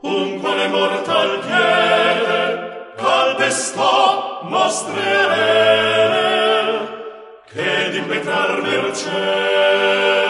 un quale mortal piede calpestò nostre ere, che di pecar mercè